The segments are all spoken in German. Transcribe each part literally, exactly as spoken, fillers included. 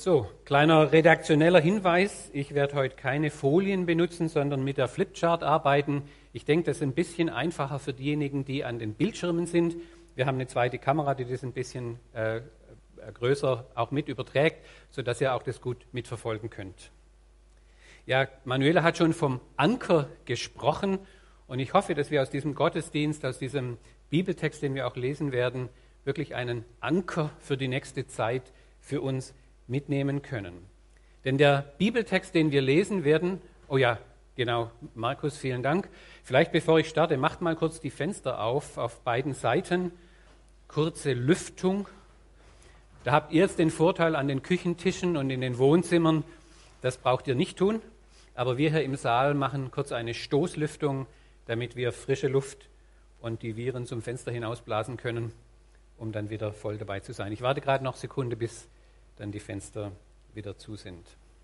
So, kleiner redaktioneller Hinweis. Ich werde heute keine Folien benutzen, sondern mit der Flipchart arbeiten. Ich denke, das ist ein bisschen einfacher für diejenigen, die an den Bildschirmen sind. Wir haben eine zweite Kamera, die das ein bisschen äh, größer auch mit überträgt, sodass ihr auch das gut mitverfolgen könnt. Ja, Manuela hat schon vom Anker gesprochen und ich hoffe, dass wir aus diesem Gottesdienst, aus diesem Bibeltext, den wir auch lesen werden, wirklich einen Anker für die nächste Zeit für uns mitnehmen können. Denn der Bibeltext, den wir lesen werden, oh ja, genau, Markus, vielen Dank. Vielleicht bevor ich starte, macht mal kurz die Fenster auf, auf beiden Seiten. Kurze Lüftung. Da habt ihr jetzt den Vorteil an den Küchentischen und in den Wohnzimmern, das braucht ihr nicht tun. Aber wir hier im Saal machen kurz eine Stoßlüftung, damit wir frische Luft und die Viren zum Fenster hinausblasen können, um dann wieder voll dabei zu sein. Ich warte gerade noch eine Sekunde, bis dann die Fenster wieder zu sind.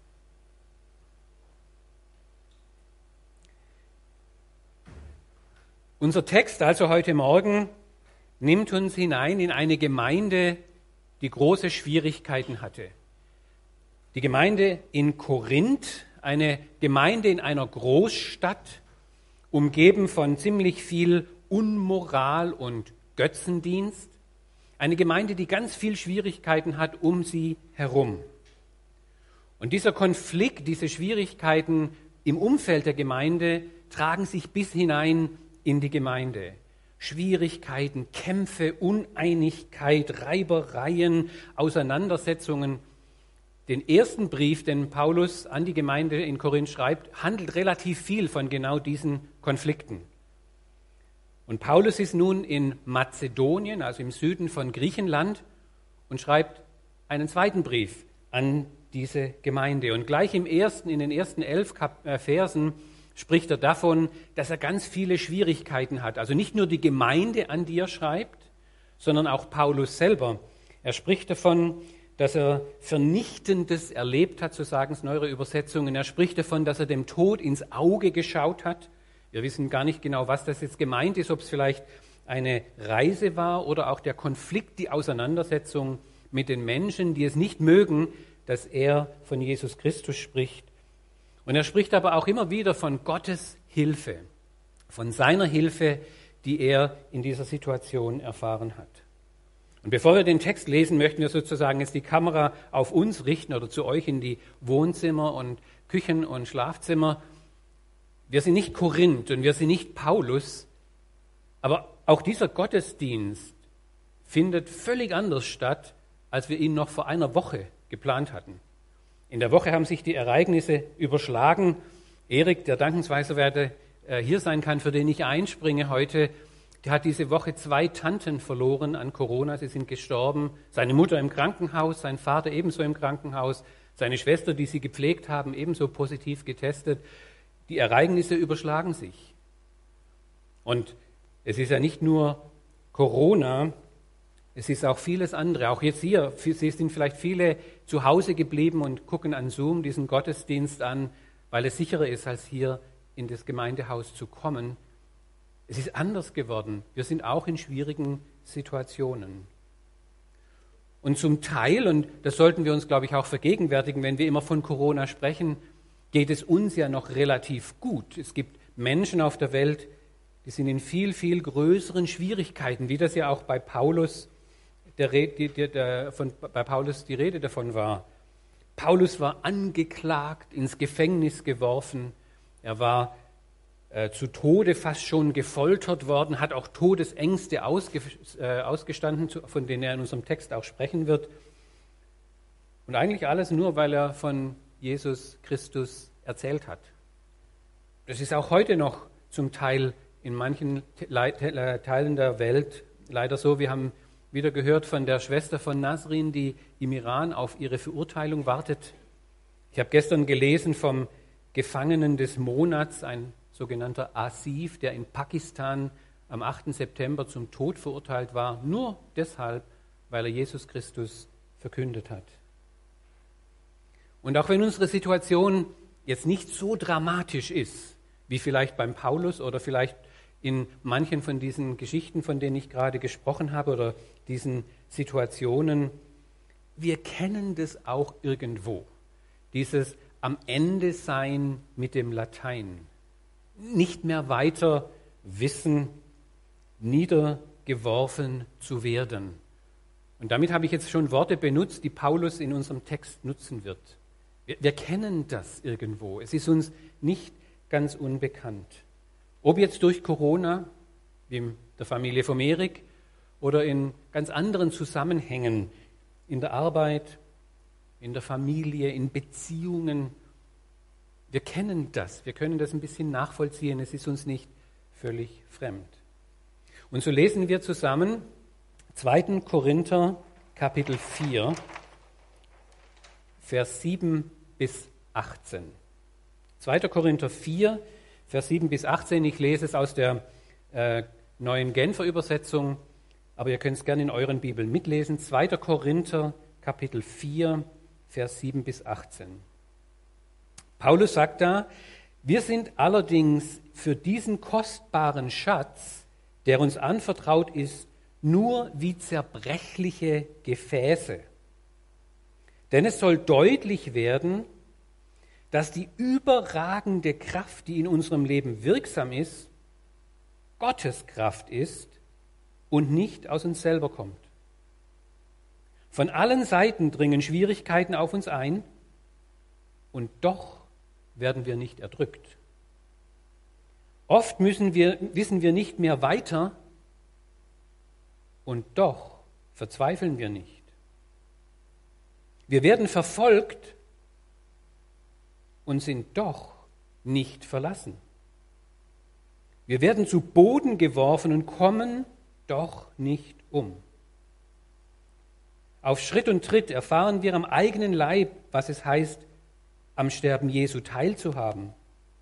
Unser Text also heute Morgen nimmt uns hinein in eine Gemeinde, die große Schwierigkeiten hatte. Die Gemeinde in Korinth, eine Gemeinde in einer Großstadt, umgeben von ziemlich viel Unmoral und Götzendienst. Eine Gemeinde, die ganz viel Schwierigkeiten hat um sie herum. Und dieser Konflikt, diese Schwierigkeiten im Umfeld der Gemeinde tragen sich bis hinein in die Gemeinde. Schwierigkeiten, Kämpfe, Uneinigkeit, Reibereien, Auseinandersetzungen. Den ersten Brief, den Paulus an die Gemeinde in Korinth schreibt, handelt relativ viel von genau diesen Konflikten. Und Paulus ist nun in Mazedonien, also im Süden von Griechenland, und schreibt einen zweiten Brief an diese Gemeinde. Und gleich im ersten, in den ersten elf Versen spricht er davon, dass er ganz viele Schwierigkeiten hat. Also nicht nur die Gemeinde, an die er schreibt, sondern auch Paulus selber. Er spricht davon, dass er Vernichtendes erlebt hat, so sagen es neuere Übersetzungen. Er spricht davon, dass er dem Tod ins Auge geschaut hat. Wir wissen gar nicht genau, was das jetzt gemeint ist, ob es vielleicht eine Reise war oder auch der Konflikt, die Auseinandersetzung mit den Menschen, die es nicht mögen, dass er von Jesus Christus spricht. Und er spricht aber auch immer wieder von Gottes Hilfe, von seiner Hilfe, die er in dieser Situation erfahren hat. Und bevor wir den Text lesen, möchten wir sozusagen jetzt die Kamera auf uns richten oder zu euch in die Wohnzimmer und Küchen und Schlafzimmer. Wir sind nicht Korinth und wir sind nicht Paulus, aber auch dieser Gottesdienst findet völlig anders statt, als wir ihn noch vor einer Woche geplant hatten. In der Woche haben sich die Ereignisse überschlagen. Erik, der dankensweise werde äh, hier sein kann, für den ich einspringe heute, der hat diese Woche zwei Tanten verloren an Corona. Sie sind gestorben. Seine Mutter im Krankenhaus, sein Vater ebenso im Krankenhaus, seine Schwester, die sie gepflegt haben, ebenso positiv getestet. Die Ereignisse überschlagen sich. Und es ist ja nicht nur Corona, es ist auch vieles andere. Auch jetzt hier, Sie sind vielleicht viele zu Hause geblieben und gucken an Zoom diesen Gottesdienst an, weil es sicherer ist, als hier in das Gemeindehaus zu kommen. Es ist anders geworden. Wir sind auch in schwierigen Situationen. Und zum Teil, und das sollten wir uns, glaube ich, auch vergegenwärtigen, wenn wir immer von Corona sprechen, geht es uns ja noch relativ gut. Es gibt Menschen auf der Welt, die sind in viel, viel größeren Schwierigkeiten, wie das ja auch bei Paulus, der, die, der, der, von, bei Paulus die Rede davon war. Paulus war angeklagt, ins Gefängnis geworfen, er war äh, zu Tode fast schon gefoltert worden, hat auch Todesängste ausge, äh, ausgestanden, von denen er in unserem Text auch sprechen wird. Und eigentlich alles nur, weil er von Jesus Christus erzählt hat. Das ist auch heute noch zum Teil in manchen Teilen der Welt leider so. Wir haben wieder gehört von der Schwester von Nasrin, die im Iran auf ihre Verurteilung wartet. Ich habe gestern gelesen vom Gefangenen des Monats, ein sogenannter Asif, der in Pakistan am achten September zum Tod verurteilt war, nur deshalb, weil er Jesus Christus verkündet hat. Und auch wenn unsere Situation jetzt nicht so dramatisch ist, wie vielleicht beim Paulus oder vielleicht in manchen von diesen Geschichten, von denen ich gerade gesprochen habe, oder diesen Situationen, wir kennen das auch irgendwo. Dieses am Ende sein mit dem Latein. Nicht mehr weiter wissen, niedergeworfen zu werden. Und damit habe ich jetzt schon Worte benutzt, die Paulus in unserem Text nutzen wird. Wir, wir kennen das irgendwo. Es ist uns nicht ganz unbekannt. Ob jetzt durch Corona, wie in der Familie vom Erik, oder in ganz anderen Zusammenhängen, in der Arbeit, in der Familie, in Beziehungen. Wir kennen das, wir können das ein bisschen nachvollziehen, es ist uns nicht völlig fremd. Und so lesen wir zusammen zweiten Korinther Kapitel vier, Vers sieben bis achtzehn. zweiter Korinther vier, Vers sieben bis achtzehn, ich lese es aus der äh, neuen Genfer Übersetzung, aber ihr könnt es gerne in euren Bibeln mitlesen. zweiter Korinther Kapitel vier, Vers sieben bis achtzehn. Paulus sagt da, wir sind allerdings für diesen kostbaren Schatz, der uns anvertraut ist, nur wie zerbrechliche Gefäße. Denn es soll deutlich werden, dass die überragende Kraft, die in unserem Leben wirksam ist, Gottes Kraft ist und nicht aus uns selber kommt. Von allen Seiten dringen Schwierigkeiten auf uns ein und doch werden wir nicht erdrückt. Oft müssen wir, wissen wir nicht mehr weiter und doch verzweifeln wir nicht. Wir werden verfolgt und sind doch nicht verlassen. Wir werden zu Boden geworfen und kommen doch nicht um. Auf Schritt und Tritt erfahren wir am eigenen Leib, was es heißt, am Sterben Jesu teilzuhaben.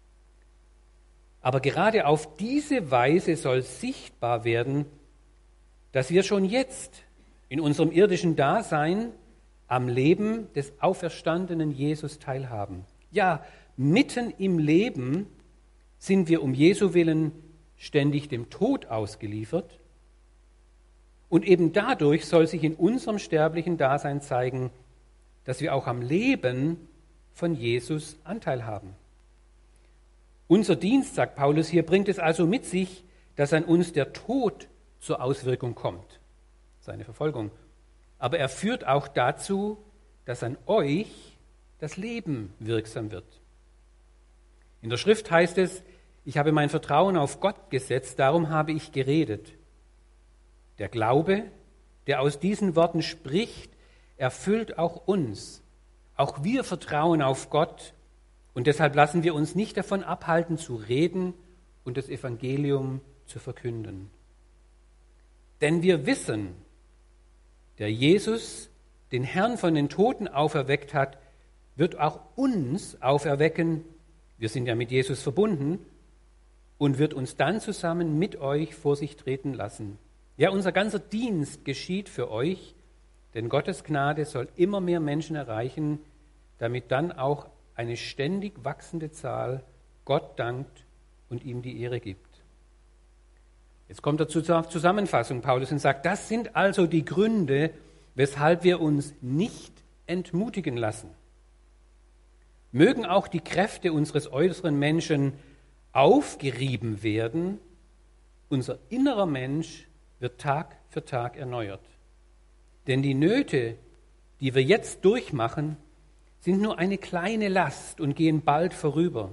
Aber gerade auf diese Weise soll sichtbar werden, dass wir schon jetzt in unserem irdischen Dasein am Leben des auferstandenen Jesus teilhaben. Ja, mitten im Leben sind wir um Jesu willen ständig dem Tod ausgeliefert. Und eben dadurch soll sich in unserem sterblichen Dasein zeigen, dass wir auch am Leben von Jesus Anteil haben. Unser Dienst, sagt Paulus hier, bringt es also mit sich, dass an uns der Tod zur Auswirkung kommt, seine Verfolgung. Aber er führt auch dazu, dass an euch das Leben wirksam wird. In der Schrift heißt es, ich habe mein Vertrauen auf Gott gesetzt, darum habe ich geredet. Der Glaube, der aus diesen Worten spricht, erfüllt auch uns. Auch wir vertrauen auf Gott und deshalb lassen wir uns nicht davon abhalten, zu reden und das Evangelium zu verkünden. Denn wir wissen, der Jesus, den Herrn von den Toten auferweckt hat, wird auch uns auferwecken, wir sind ja mit Jesus verbunden, und wird uns dann zusammen mit euch vor sich treten lassen. Ja, unser ganzer Dienst geschieht für euch, denn Gottes Gnade soll immer mehr Menschen erreichen, damit dann auch eine ständig wachsende Zahl Gott dankt und ihm die Ehre gibt. Jetzt kommt er zur Zusammenfassung, Paulus, und sagt, das sind also die Gründe, weshalb wir uns nicht entmutigen lassen. Mögen auch die Kräfte unseres äußeren Menschen aufgerieben werden, unser innerer Mensch wird Tag für Tag erneuert. Denn die Nöte, die wir jetzt durchmachen, sind nur eine kleine Last und gehen bald vorüber.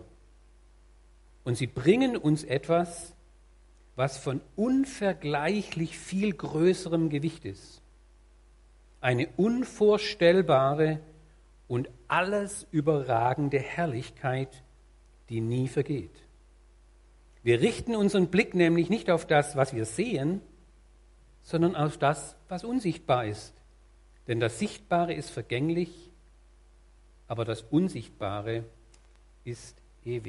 Und sie bringen uns etwas, was von unvergleichlich viel größerem Gewicht ist. Eine unvorstellbare und alles überragende Herrlichkeit, die nie vergeht. Wir richten unseren Blick nämlich nicht auf das, was wir sehen, sondern auf das, was unsichtbar ist. Denn das Sichtbare ist vergänglich, aber das Unsichtbare ist ewig.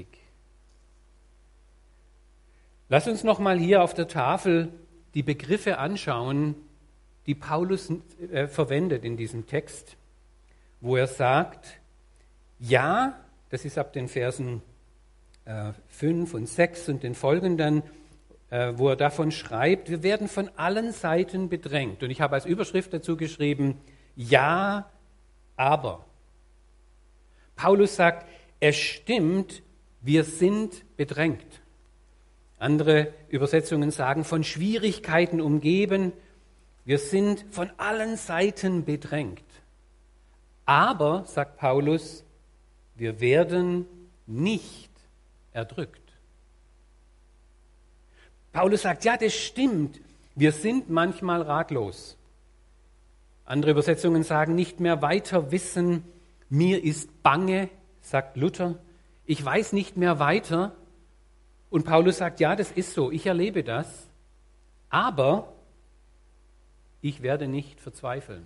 Lass uns noch mal hier auf der Tafel die Begriffe anschauen, die Paulus äh, verwendet in diesem Text, wo er sagt, ja, das ist ab den Versen äh, fünf und sechs und den folgenden, äh, wo er davon schreibt, wir werden von allen Seiten bedrängt. Und ich habe als Überschrift dazu geschrieben, Ja, aber. Paulus sagt, es stimmt, wir sind bedrängt. Andere Übersetzungen sagen, von Schwierigkeiten umgeben. Wir sind von allen Seiten bedrängt. Aber, sagt Paulus, wir werden nicht erdrückt. Paulus sagt, ja, das stimmt. Wir sind manchmal ratlos. Andere Übersetzungen sagen, nicht mehr weiter wissen. Mir ist bange, sagt Luther. Ich weiß nicht mehr weiter. Und Paulus sagt, ja, das ist so. Ich erlebe das. Aber ich werde nicht verzweifeln.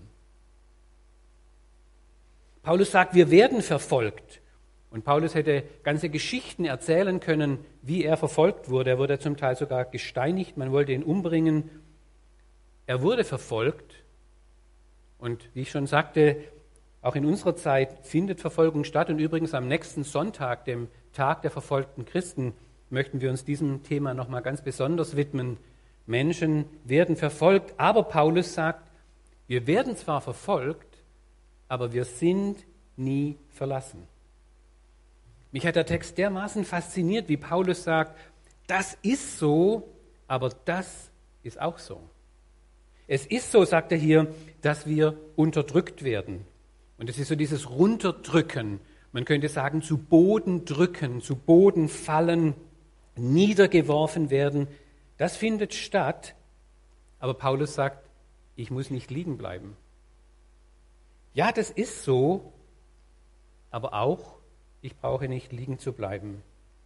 Paulus sagt, wir werden verfolgt. Und Paulus hätte ganze Geschichten erzählen können, wie er verfolgt wurde. Er wurde zum Teil sogar gesteinigt, man wollte ihn umbringen. Er wurde verfolgt. Und wie ich schon sagte, auch in unserer Zeit findet Verfolgung statt. Und übrigens am nächsten Sonntag, dem Tag der verfolgten Christen, möchten wir uns diesem Thema nochmal ganz besonders widmen. Menschen werden verfolgt, aber Paulus sagt, wir werden zwar verfolgt, aber wir sind nie verlassen. Mich hat der Text dermaßen fasziniert, wie Paulus sagt, das ist so, aber das ist auch so. Es ist so, sagt er hier, dass wir unterdrückt werden. Und es ist so dieses Runterdrücken, man könnte sagen zu Boden drücken, zu Boden fallen, niedergeworfen werden. Das findet statt, aber Paulus sagt, ich muss nicht liegen bleiben. Ja, das ist so, aber auch, ich brauche nicht liegen zu bleiben.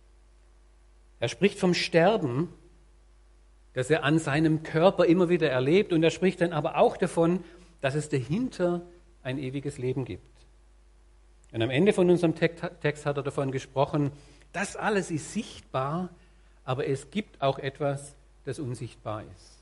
Er spricht vom Sterben, das er an seinem Körper immer wieder erlebt, und er spricht dann aber auch davon, dass es dahinter ein ewiges Leben gibt. Und am Ende von unserem Text hat er davon gesprochen, das alles ist sichtbar, aber es gibt auch etwas, das unsichtbar ist.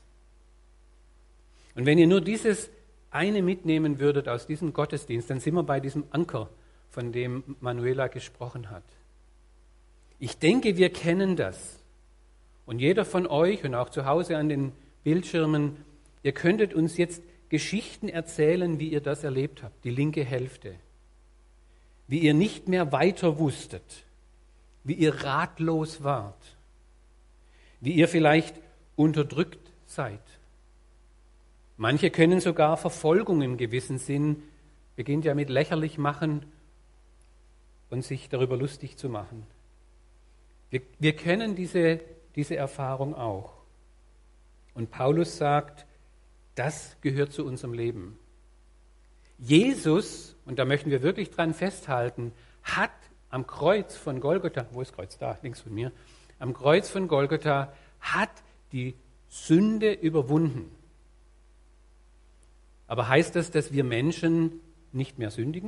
Und wenn ihr nur dieses eine mitnehmen würdet aus diesem Gottesdienst, dann sind wir bei diesem Anker, von dem Manuela gesprochen hat. Ich denke, wir kennen das. Und jeder von euch und auch zu Hause an den Bildschirmen, ihr könntet uns jetzt Geschichten erzählen, wie ihr das erlebt habt, die linke Hälfte. Wie ihr nicht mehr weiter wusstet, wie ihr ratlos wart, wie ihr vielleicht unterdrückt seid. Manche können sogar Verfolgung im gewissen Sinn, beginnt ja mit lächerlich machen und sich darüber lustig zu machen. Wir, wir kennen diese, diese Erfahrung auch. Und Paulus sagt, das gehört zu unserem Leben. Jesus, und da möchten wir wirklich dran festhalten, hat am Kreuz von Golgotha, wo ist das Kreuz? Da, links von mir. Am Kreuz von Golgotha hat die Sünde überwunden. Aber heißt das, dass wir Menschen nicht mehr sündigen?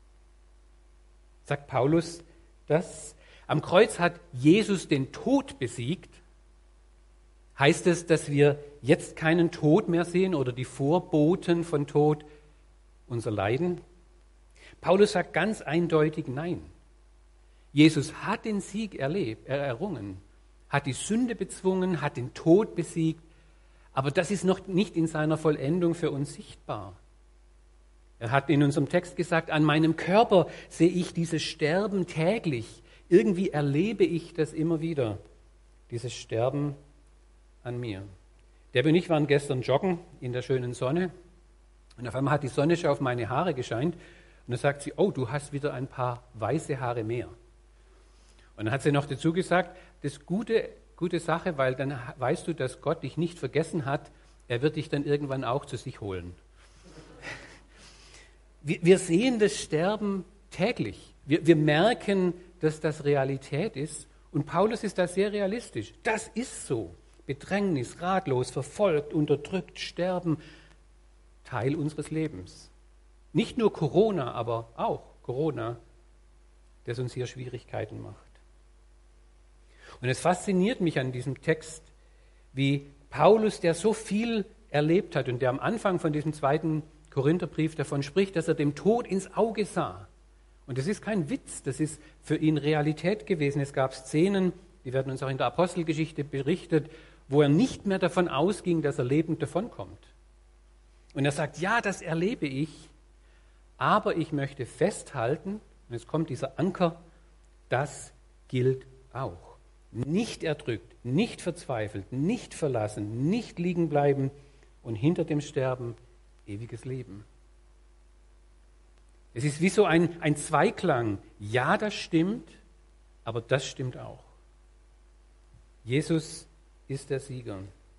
Sagt Paulus das? Am Kreuz hat Jesus den Tod besiegt. Heißt es, dass wir jetzt keinen Tod mehr sehen oder die Vorboten von Tod, unser Leiden? Paulus sagt ganz eindeutig nein. Jesus hat den Sieg erlebt, errungen, hat die Sünde bezwungen, hat den Tod besiegt, aber das ist noch nicht in seiner Vollendung für uns sichtbar. Er hat in unserem Text gesagt, an meinem Körper sehe ich dieses Sterben täglich. Irgendwie erlebe ich das immer wieder, dieses Sterben an mir. Der und ich waren gestern joggen in der schönen Sonne und auf einmal hat die Sonne schon auf meine Haare gescheint und dann sagt sie, oh, du hast wieder ein paar weiße Haare mehr. Und dann hat sie noch dazu gesagt, das ist gute, gute Sache, weil dann weißt du, dass Gott dich nicht vergessen hat, er wird dich dann irgendwann auch zu sich holen. Wir, wir sehen das Sterben täglich. Wir, wir merken, dass das Realität ist. Und Paulus ist da sehr realistisch. Das ist so. Bedrängnis, ratlos, verfolgt, unterdrückt, sterben, Teil unseres Lebens. Nicht nur Corona, aber auch Corona, das uns hier Schwierigkeiten macht. Und es fasziniert mich an diesem Text, wie Paulus, der so viel erlebt hat und der am Anfang von diesem zweiten Korintherbrief davon spricht, dass er dem Tod ins Auge sah. Und das ist kein Witz, das ist für ihn Realität gewesen. Es gab Szenen, die werden uns auch in der Apostelgeschichte berichtet, wo er nicht mehr davon ausging, dass er lebend davonkommt. Und er sagt, ja, das erlebe ich, aber ich möchte festhalten, und jetzt kommt dieser Anker, das gilt auch. Nicht erdrückt, nicht verzweifelt, nicht verlassen, nicht liegen bleiben und hinter dem Sterben ewiges Leben. Es ist wie so ein, ein Zweiklang. Ja, das stimmt, aber das stimmt auch. Jesus ist der Sieger.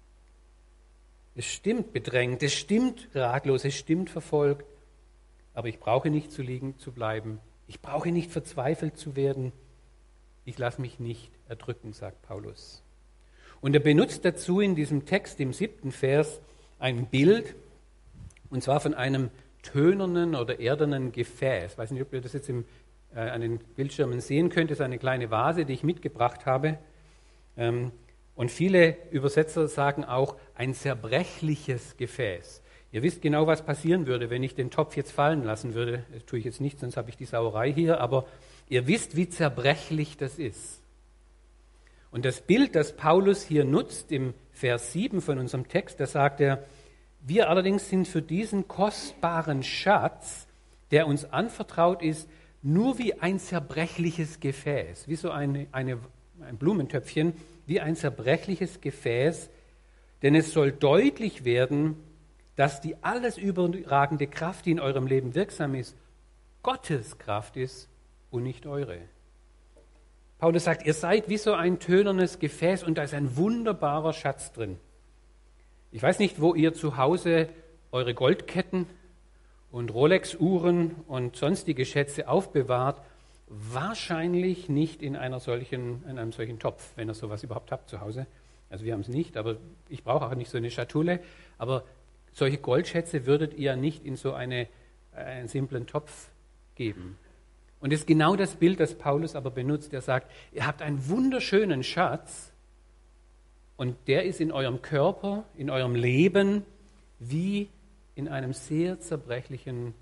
Es stimmt bedrängt, es stimmt ratlos, es stimmt verfolgt, aber ich brauche nicht zu liegen zu bleiben. Ich brauche nicht verzweifelt zu werden. Ich lasse mich nicht erdrücken, sagt Paulus. Und er benutzt dazu in diesem Text, im siebten Vers, ein Bild, und zwar von einem tönernen oder erdernen Gefäß. Ich weiß nicht, ob ihr das jetzt im, äh, an den Bildschirmen sehen könnt. Das ist eine kleine Vase, die ich mitgebracht habe. Ähm, und viele Übersetzer sagen auch ein zerbrechliches Gefäß. Ihr wisst genau, was passieren würde, wenn ich den Topf jetzt fallen lassen würde. Das tue ich jetzt nicht, sonst habe ich die Sauerei hier. Aber ihr wisst, wie zerbrechlich das ist. Und das Bild, das Paulus hier nutzt im Vers sieben von unserem Text, da sagt er, wir allerdings sind für diesen kostbaren Schatz, der uns anvertraut ist, nur wie ein zerbrechliches Gefäß, wie so eine, eine, ein Blumentöpfchen, wie ein zerbrechliches Gefäß, denn es soll deutlich werden, dass die alles überragende Kraft, die in eurem Leben wirksam ist, Gottes Kraft ist und nicht eure. Paulus sagt, ihr seid wie so ein tönernes Gefäß und da ist ein wunderbarer Schatz drin. Ich weiß nicht, wo ihr zu Hause eure Goldketten und Rolex-Uhren und sonstige Schätze aufbewahrt. Wahrscheinlich nicht in, einer solchen, in einem solchen Topf, wenn ihr sowas überhaupt habt zu Hause. Also wir haben es nicht, aber ich brauche auch nicht so eine Schatulle. Aber solche Goldschätze würdet ihr nicht in so eine, einen simplen Topf geben. Und das ist genau das Bild, das Paulus aber benutzt. Er sagt, ihr habt einen wunderschönen Schatz und der ist in eurem Körper, in eurem Leben wie in einem sehr zerbrechlichen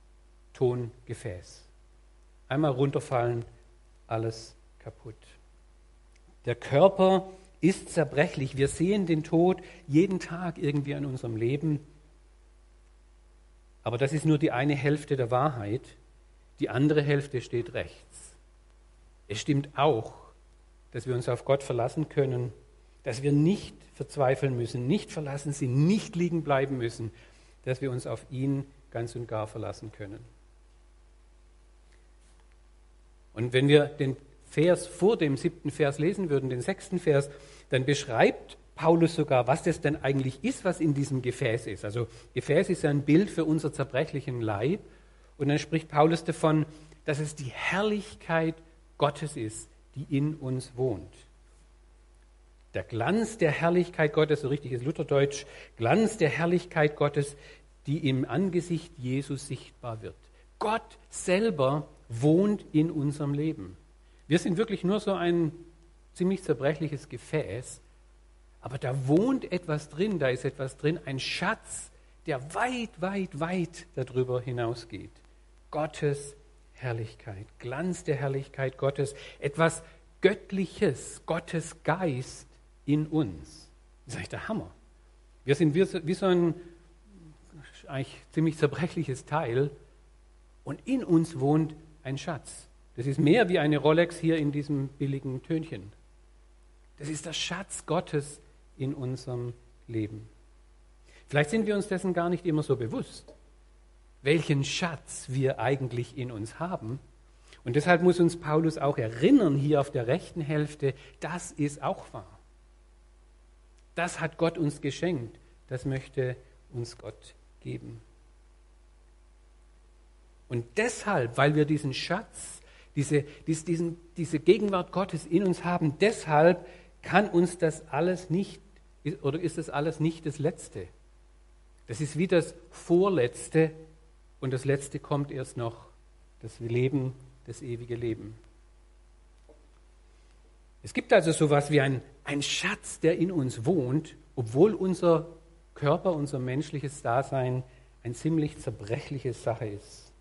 Tongefäß. Einmal runterfallen, alles kaputt. Der Körper ist zerbrechlich. Wir sehen den Tod jeden Tag irgendwie in unserem Leben. Aber das ist nur die eine Hälfte der Wahrheit. Die andere Hälfte steht rechts. Es stimmt auch, dass wir uns auf Gott verlassen können, dass wir nicht verzweifeln müssen, nicht verlassen sind, nicht liegen bleiben müssen, dass wir uns auf ihn ganz und gar verlassen können. Und wenn wir den Vers vor dem siebten Vers lesen würden, den sechsten Vers, dann beschreibt Paulus sogar, was das denn eigentlich ist, was in diesem Gefäß ist. Also Gefäß ist ja ein Bild für unser zerbrechlichen Leib. Und dann spricht Paulus davon, dass es die Herrlichkeit Gottes ist, die in uns wohnt. Der Glanz der Herrlichkeit Gottes, so richtiges Lutherdeutsch, Glanz der Herrlichkeit Gottes, die im Angesicht Jesus sichtbar wird. Gott selber wohnt in unserem Leben. Wir sind wirklich nur so ein ziemlich zerbrechliches Gefäß, aber da wohnt etwas drin, da ist etwas drin, ein Schatz, der weit, weit, weit darüber hinausgeht. Gottes Herrlichkeit, Glanz der Herrlichkeit Gottes, etwas Göttliches, Gottes Geist in uns. Das ist eigentlich der Hammer. Wir sind wie so, wie so ein eigentlich ziemlich zerbrechliches Teil und in uns wohnt ein Schatz. Das ist mehr wie eine Rolex hier in diesem billigen Tönchen. Das ist der Schatz Gottes in unserem Leben. Vielleicht sind wir uns dessen gar nicht immer so bewusst, welchen Schatz wir eigentlich in uns haben. Und deshalb muss uns Paulus auch erinnern, hier auf der rechten Hälfte, das ist auch wahr. Das hat Gott uns geschenkt. Das möchte uns Gott geben. Und deshalb, weil wir diesen Schatz, diese, diesen, diese Gegenwart Gottes in uns haben, deshalb kann uns das alles nicht, oder ist das alles nicht das Letzte. Das ist wie das Vorletzte und das Letzte kommt erst noch, das Leben, das ewige Leben. Es gibt also sowas wie ein, ein Schatz, der in uns wohnt, obwohl unser Körper, unser menschliches Dasein eine ziemlich zerbrechliche Sache ist.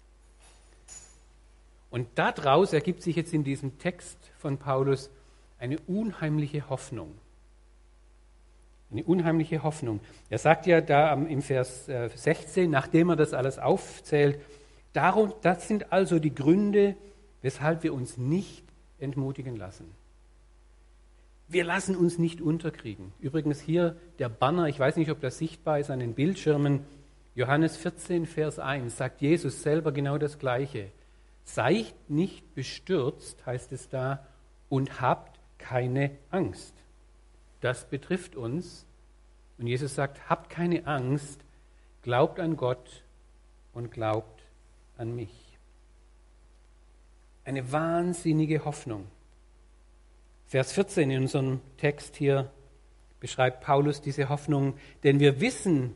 Und daraus ergibt sich jetzt in diesem Text von Paulus eine unheimliche Hoffnung. Eine unheimliche Hoffnung. Er sagt ja da im Vers sechzehn, nachdem er das alles aufzählt, Darum, das sind also die Gründe, weshalb wir uns nicht entmutigen lassen. Wir lassen uns nicht unterkriegen. Übrigens hier der Banner, ich weiß nicht, ob das sichtbar ist an den Bildschirmen, Johannes vierzehn, Vers eins, sagt Jesus selber genau das Gleiche. Seid nicht bestürzt, heißt es da, und habt keine Angst. Das betrifft uns. Und Jesus sagt, habt keine Angst, glaubt an Gott und glaubt an mich. Eine wahnsinnige Hoffnung. Vers vierzehn in unserem Text hier beschreibt Paulus diese Hoffnung, denn wir wissen,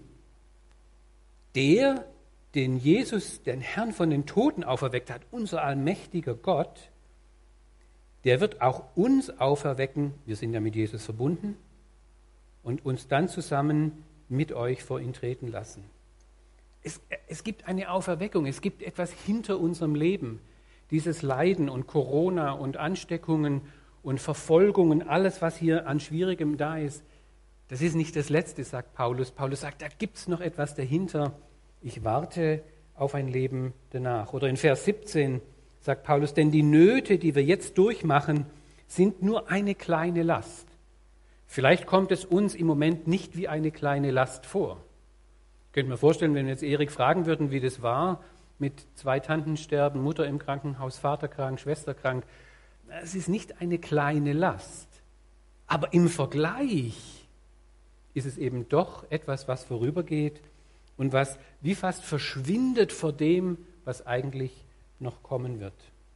der, den Jesus, den Herrn von den Toten auferweckt hat, unser allmächtiger Gott, der wird auch uns auferwecken, wir sind ja mit Jesus verbunden, und uns dann zusammen mit euch vor ihn treten lassen. Es, es gibt eine Auferweckung, es gibt etwas hinter unserem Leben. Dieses Leiden und Corona und Ansteckungen und Verfolgungen, alles, was hier an Schwierigem da ist, das ist nicht das Letzte, sagt Paulus. Paulus sagt, da gibt es noch etwas dahinter. Ich warte auf ein Leben danach. Oder in Vers siebzehn sagt Paulus, denn die Nöte, die wir jetzt durchmachen, sind nur eine kleine Last. Vielleicht kommt es uns im Moment nicht wie eine kleine Last vor. Ich könnte mir vorstellen, wenn wir jetzt Erik fragen würden, wie das war, mit zwei Tanten sterben, Mutter im Krankenhaus, Vater krank, Schwester krank. Es ist nicht eine kleine Last. Aber im Vergleich ist es eben doch etwas, was vorübergeht und was wie fast verschwindet vor dem, was eigentlich noch kommen wird.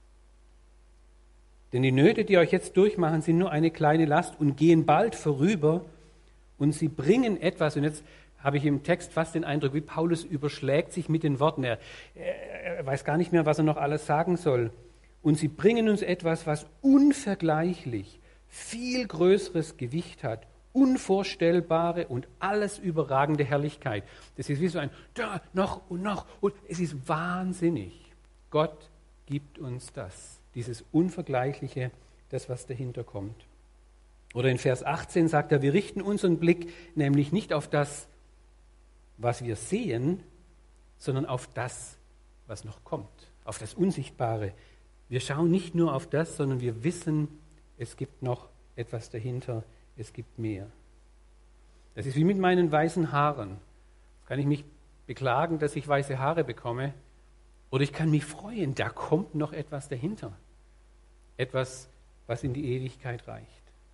Denn die Nöte, die euch jetzt durchmachen, sind nur eine kleine Last und gehen bald vorüber und sie bringen etwas. Und jetzt habe ich im Text fast den Eindruck, wie Paulus überschlägt sich mit den Worten. Er, er weiß gar nicht mehr, was er noch alles sagen soll. Und sie bringen uns etwas, was unvergleichlich viel größeres Gewicht hat, unvorstellbare und alles überragende Herrlichkeit. Das ist wie so ein da, noch und noch. Und es ist wahnsinnig. Gott gibt uns das, dieses Unvergleichliche, das, was dahinter kommt. Oder in Vers achtzehn sagt er, wir richten unseren Blick nämlich nicht auf das, was wir sehen, sondern auf das, was noch kommt, auf das Unsichtbare. Wir schauen nicht nur auf das, sondern wir wissen, es gibt noch etwas dahinter, es gibt mehr. Das ist wie mit meinen weißen Haaren. Jetzt kann ich mich beklagen, dass ich weiße Haare bekomme, oder ich kann mich freuen, da kommt noch etwas dahinter. Etwas, was in die Ewigkeit reicht.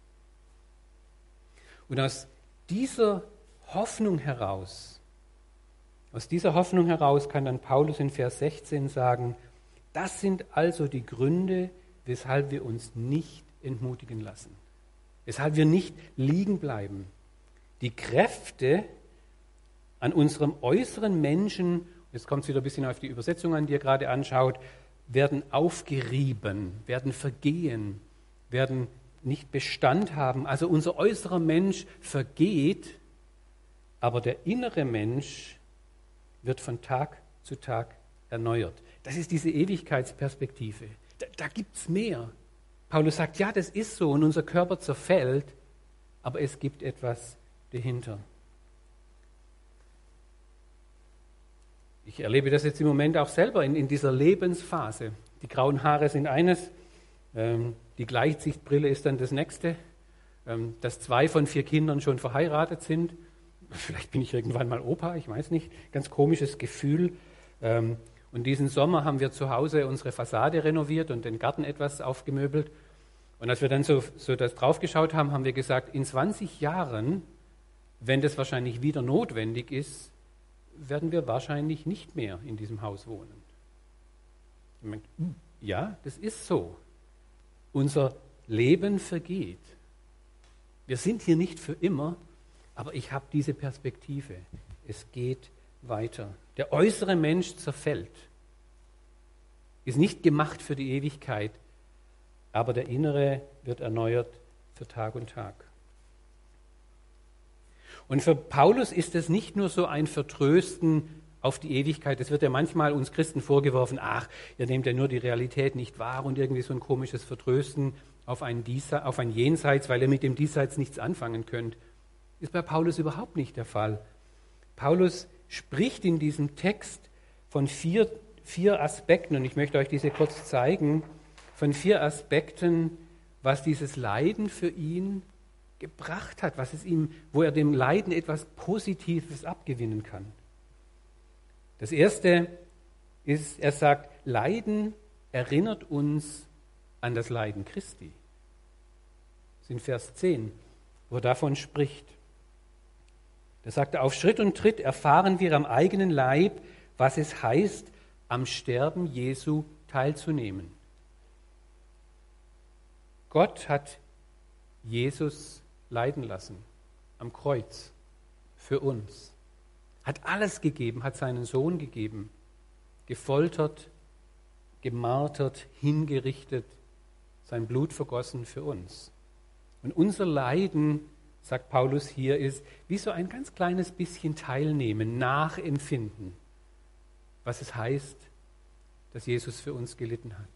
Und aus dieser Hoffnung heraus, aus dieser Hoffnung heraus kann dann Paulus in Vers sechzehn sagen, das sind also die Gründe, weshalb wir uns nicht entmutigen lassen. Weshalb wir nicht liegen bleiben. Die Kräfte an unserem äußeren Menschen, jetzt kommt es wieder ein bisschen auf die Übersetzung an, die ihr gerade anschaut, werden aufgerieben, werden vergehen, werden nicht Bestand haben. Also unser äußerer Mensch vergeht, aber der innere Mensch wird von Tag zu Tag erneuert. Das ist diese Ewigkeitsperspektive. Da, da gibt es mehr. Paulus sagt, ja, das ist so und unser Körper zerfällt, aber es gibt etwas dahinter. Ich erlebe das jetzt im Moment auch selber in, in dieser Lebensphase. Die grauen Haare sind eines, ähm, die Gleitsichtbrille ist dann das nächste, ähm, dass zwei von vier Kindern schon verheiratet sind. Vielleicht bin ich irgendwann mal Opa, ich weiß nicht. Ganz komisches Gefühl. Ähm, und diesen Sommer haben wir zu Hause unsere Fassade renoviert und den Garten etwas aufgemöbelt. Und als wir dann so, so das draufgeschaut haben, haben wir gesagt, in zwanzig Jahren, wenn das wahrscheinlich wieder notwendig ist, werden wir wahrscheinlich nicht mehr in diesem Haus wohnen. Und man denkt, ja, das ist so. Unser Leben vergeht. Wir sind hier nicht für immer, aber ich habe diese Perspektive. Es geht weiter. Der äußere Mensch zerfällt, ist nicht gemacht für die Ewigkeit, aber der innere wird erneuert für Tag und Tag. Und für Paulus ist es nicht nur so ein Vertrösten auf die Ewigkeit. Es wird ja manchmal uns Christen vorgeworfen, ach, ihr nehmt ja nur die Realität nicht wahr und irgendwie so ein komisches Vertrösten auf ein, Diesseits, auf ein Jenseits, weil ihr mit dem Diesseits nichts anfangen könnt. Ist bei Paulus überhaupt nicht der Fall. Paulus spricht in diesem Text von vier vier Aspekten, und ich möchte euch diese kurz zeigen, von vier Aspekten, was dieses Leiden für ihn gebracht hat, was es ihm, wo er dem Leiden etwas Positives abgewinnen kann. Das erste ist, er sagt, Leiden erinnert uns an das Leiden Christi. Das ist in Vers zehn, wo er davon spricht. Da sagt er, auf Schritt und Tritt erfahren wir am eigenen Leib, was es heißt, am Sterben Jesu teilzunehmen. Gott hat Jesus leiden lassen am Kreuz für uns. Hat alles gegeben, hat seinen Sohn gegeben, gefoltert, gemartert, hingerichtet, sein Blut vergossen für uns. Und unser Leiden, sagt Paulus hier, ist wie so ein ganz kleines bisschen Teilnehmen, Nachempfinden, was es heißt, dass Jesus für uns gelitten hat.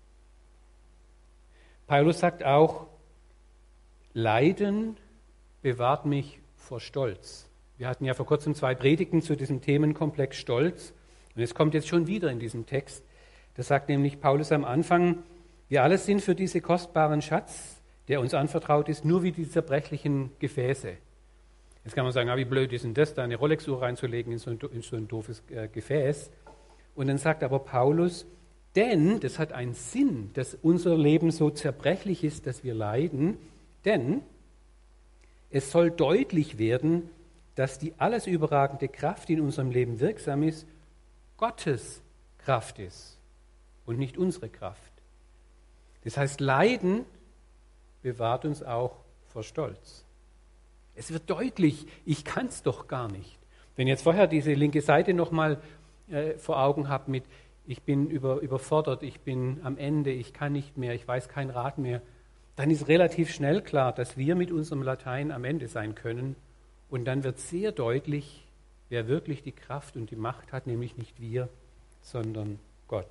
Paulus sagt auch, Leiden bewahrt mich vor Stolz. Wir hatten ja vor kurzem zwei Predigten zu diesem Themenkomplex Stolz. Und es kommt jetzt schon wieder in diesem Text. Da sagt nämlich Paulus am Anfang, wir alle sind für diesen kostbaren Schatz, der uns anvertraut ist, nur wie die zerbrechlichen Gefäße. Jetzt kann man sagen, ah, wie blöd ist denn das, da eine Rolex-Uhr reinzulegen in so ein, in so ein doofes äh, Gefäß. Und dann sagt aber Paulus, denn, das hat einen Sinn, dass unser Leben so zerbrechlich ist, dass wir leiden, denn es soll deutlich werden, dass die alles überragende Kraft, die in unserem Leben wirksam ist, Gottes Kraft ist und nicht unsere Kraft. Das heißt, Leiden bewahrt uns auch vor Stolz. Es wird deutlich, ich kann es doch gar nicht. Wenn ihr jetzt vorher diese linke Seite nochmal äh, vor Augen habt mit, ich bin über, überfordert, ich bin am Ende, ich kann nicht mehr, ich weiß kein Rat mehr, dann ist relativ schnell klar, dass wir mit unserem Latein am Ende sein können. Und dann wird sehr deutlich, wer wirklich die Kraft und die Macht hat, nämlich nicht wir, sondern Gott.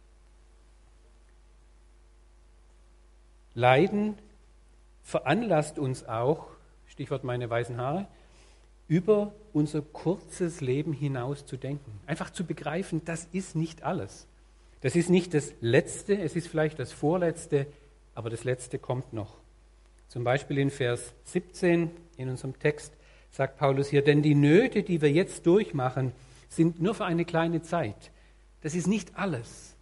Leiden veranlasst uns auch, Stichwort meine weißen Haare, über unser kurzes Leben hinaus zu denken. Einfach zu begreifen, das ist nicht alles. Das ist nicht das Letzte, es ist vielleicht das Vorletzte, aber das Letzte kommt noch. Zum Beispiel in Vers siebzehn in unserem Text sagt Paulus hier, denn die Nöte, die wir jetzt durchmachen, sind nur für eine kleine Zeit. Das ist nicht alles.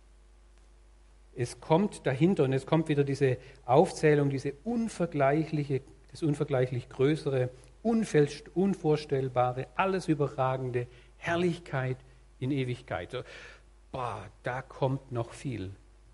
Es kommt dahinter und es kommt wieder diese Aufzählung, diese unvergleichliche, das unvergleichlich größere, unvorstellbare, alles überragende Herrlichkeit in Ewigkeit. So, boah, da kommt noch viel.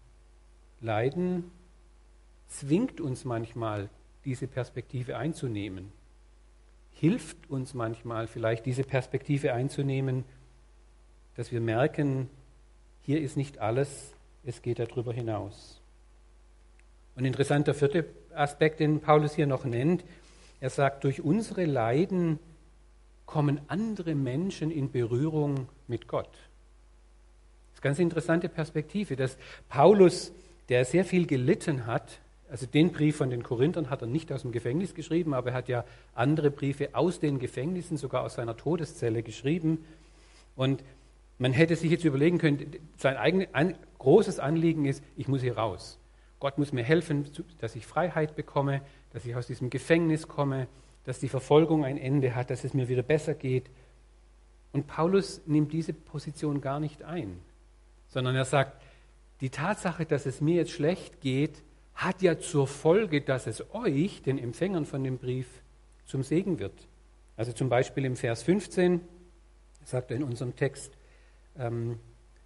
Leiden zwingt uns manchmal, diese Perspektive einzunehmen. Hilft uns manchmal vielleicht, diese Perspektive einzunehmen, dass wir merken, hier ist nicht alles, es geht darüber hinaus. Und interessant der vierte Aspekt, den Paulus hier noch nennt, er sagt, durch unsere Leiden kommen andere Menschen in Berührung mit Gott. Das ist eine ganz interessante Perspektive, dass Paulus, der sehr viel gelitten hat, also den Brief von den Korinthern hat er nicht aus dem Gefängnis geschrieben, aber er hat ja andere Briefe aus den Gefängnissen, sogar aus seiner Todeszelle geschrieben. Und man hätte sich jetzt überlegen können, sein eigenes ein, großes Anliegen ist, ich muss hier raus. Gott muss mir helfen, dass ich Freiheit bekomme, dass ich aus diesem Gefängnis komme, dass die Verfolgung ein Ende hat, dass es mir wieder besser geht. Und Paulus nimmt diese Position gar nicht ein, sondern er sagt, die Tatsache, dass es mir jetzt schlecht geht, hat ja zur Folge, dass es euch, den Empfängern von dem Brief, zum Segen wird. Also zum Beispiel im Vers fünfzehn sagt er in unserem Text, ähm,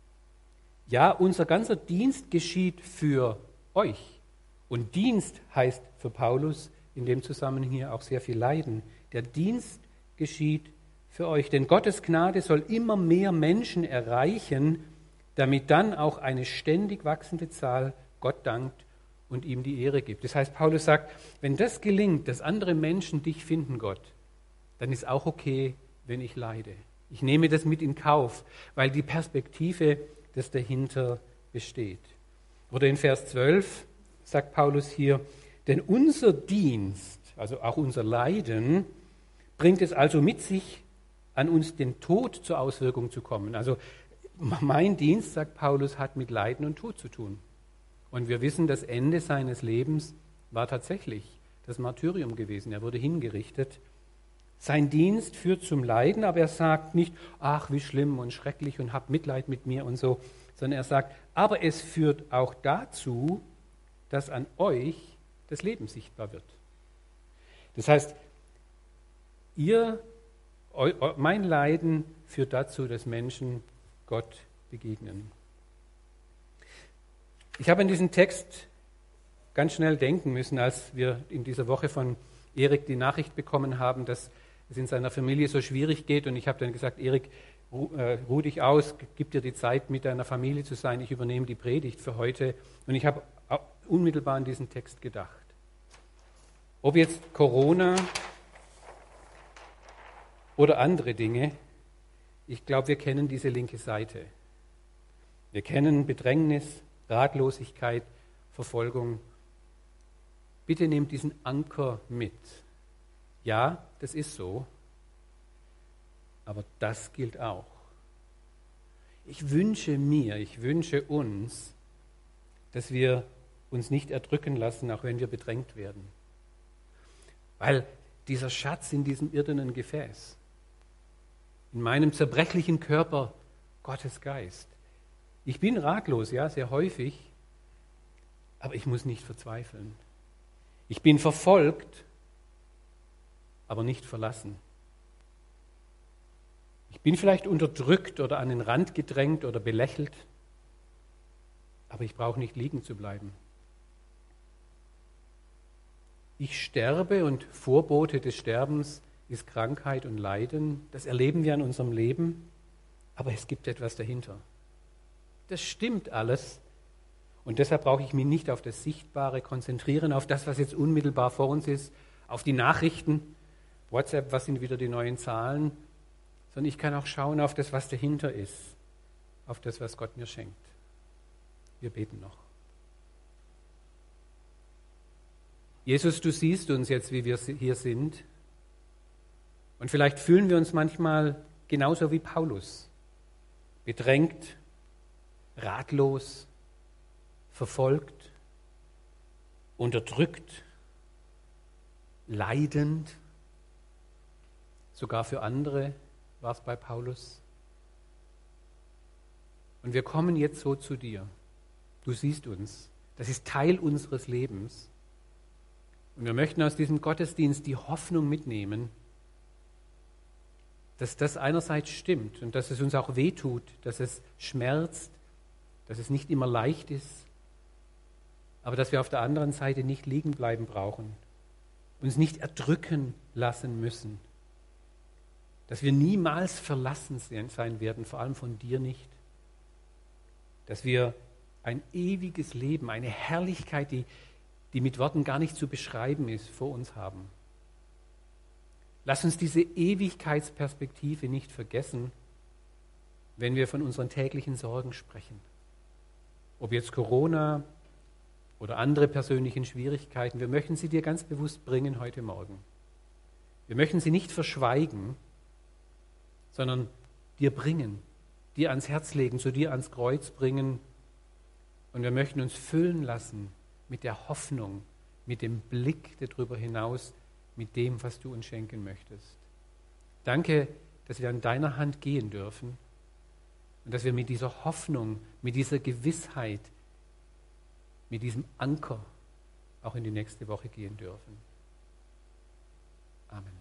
ja, unser ganzer Dienst geschieht für euch. Und Dienst heißt für Paulus in dem Zusammenhang hier auch sehr viel Leiden. Der Dienst geschieht für euch, denn Gottes Gnade soll immer mehr Menschen erreichen, damit dann auch eine ständig wachsende Zahl Gott dankt und ihm die Ehre gibt. Das heißt, Paulus sagt, wenn das gelingt, dass andere Menschen dich finden, Gott, dann ist auch okay, wenn ich leide. Ich nehme das mit in Kauf, weil die Perspektive, das dahinter besteht. Oder in Vers zwölf sagt Paulus hier, denn unser Dienst, also auch unser Leiden, bringt es also mit sich, an uns den Tod zur Auswirkung zu kommen. Also mein Dienst, sagt Paulus, hat mit Leiden und Tod zu tun. Und wir wissen, das Ende seines Lebens war tatsächlich das Martyrium gewesen. Er wurde hingerichtet. Sein Dienst führt zum Leiden, aber er sagt nicht, ach, wie schlimm und schrecklich und hab Mitleid mit mir und so, sondern er sagt, aber es führt auch dazu, dass an euch das Leben sichtbar wird. Das heißt, ihr, mein Leiden führt dazu, dass Menschen Gott begegnen. Ich habe an diesen Text ganz schnell denken müssen, als wir in dieser Woche von Erik die Nachricht bekommen haben, dass es in seiner Familie so schwierig geht. Und ich habe dann gesagt, Erik, ruh, äh, ruh dich aus, gib dir die Zeit, mit deiner Familie zu sein. Ich übernehme die Predigt für heute. Und ich habe unmittelbar an diesen Text gedacht. Ob jetzt Corona oder andere Dinge, ich glaube, wir kennen diese linke Seite. Wir kennen Bedrängnis, Ratlosigkeit, Verfolgung. Bitte nehmt diesen Anker mit. Ja, das ist so, aber das gilt auch. Ich wünsche mir, ich wünsche uns, dass wir uns nicht erdrücken lassen, auch wenn wir bedrängt werden. Weil dieser Schatz in diesem irdenen Gefäß, in meinem zerbrechlichen Körper, Gottes Geist. Ich bin ratlos, ja, sehr häufig, aber ich muss nicht verzweifeln. Ich bin verfolgt, aber nicht verlassen. Ich bin vielleicht unterdrückt oder an den Rand gedrängt oder belächelt, aber ich brauche nicht liegen zu bleiben. Ich sterbe und Vorbote des Sterbens ist Krankheit und Leiden. Das erleben wir in unserem Leben, aber es gibt etwas dahinter. Das stimmt alles. Und deshalb brauche ich mich nicht auf das Sichtbare konzentrieren, auf das, was jetzt unmittelbar vor uns ist, auf die Nachrichten, WhatsApp, was sind wieder die neuen Zahlen, sondern ich kann auch schauen auf das, was dahinter ist, auf das, was Gott mir schenkt. Wir beten noch. Jesus, du siehst uns jetzt, wie wir hier sind. Und vielleicht fühlen wir uns manchmal genauso wie Paulus, bedrängt, ratlos, verfolgt, unterdrückt, leidend. Sogar für andere war es bei Paulus. Und wir kommen jetzt so zu dir. Du siehst uns. Das ist Teil unseres Lebens. Und wir möchten aus diesem Gottesdienst die Hoffnung mitnehmen, dass das einerseits stimmt und dass es uns auch wehtut, dass es schmerzt, dass es nicht immer leicht ist, aber dass wir auf der anderen Seite nicht liegen bleiben brauchen, uns nicht erdrücken lassen müssen, dass wir niemals verlassen sein werden, vor allem von dir nicht, dass wir ein ewiges Leben, eine Herrlichkeit, die, die mit Worten gar nicht zu beschreiben ist, vor uns haben. Lass uns diese Ewigkeitsperspektive nicht vergessen, wenn wir von unseren täglichen Sorgen sprechen. Ob jetzt Corona oder andere persönlichen Schwierigkeiten, wir möchten sie dir ganz bewusst bringen heute Morgen. Wir möchten sie nicht verschweigen, sondern dir bringen, dir ans Herz legen, zu dir ans Kreuz bringen. Und wir möchten uns füllen lassen mit der Hoffnung, mit dem Blick darüber hinaus, mit dem, was du uns schenken möchtest. Danke, dass wir an deiner Hand gehen dürfen und dass wir mit dieser Hoffnung, mit dieser Gewissheit, mit diesem Anker auch in die nächste Woche gehen dürfen. Amen.